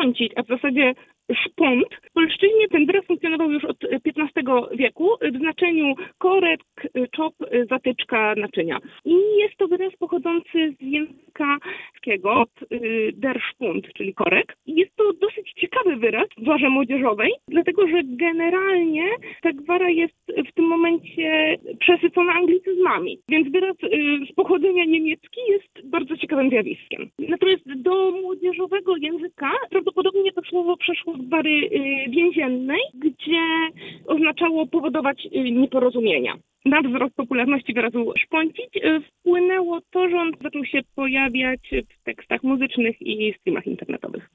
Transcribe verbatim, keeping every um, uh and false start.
szponcić, a w zasadzie szpont. W polszczyźnie ten wyraz funkcjonował już od piętnastego wieku w znaczeniu korek, czop, zatyczka, naczynia. I jest to wyraz pochodzący z języka wskiego, od der Spund, czyli korek. I jest to dosyć ciekawy wyraz w gwarze młodzieżowej, dlatego że generalnie ta gwara jest w tym momencie przesycona anglicyzmami. Więc wyraz z pochodzenia niemiecki jest bardzo ciekawym zjawiskiem. Natomiast do młodzieżowego języka prawdopodobnie to słowo przeszło z gwary więziennej, gdzie oznaczało powodować nieporozumienia. Na wzrost popularności wyrazu szponcić wpłynęło to, że on zaczął się pojawiać w tekstach muzycznych i streamach internetowych.